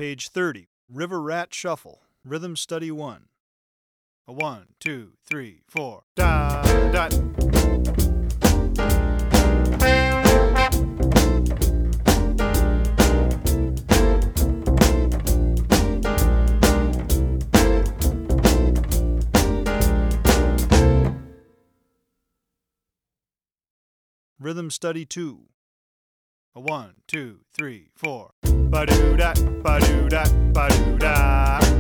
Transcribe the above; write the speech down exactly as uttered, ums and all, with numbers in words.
Page thirty, River Rat Shuffle, Rhythm Study one. A one, two, three, four. Da, da. Rhythm Study two. A one, two, three, four. Ba-doo-da, ba-doo-da, ba-doo-da.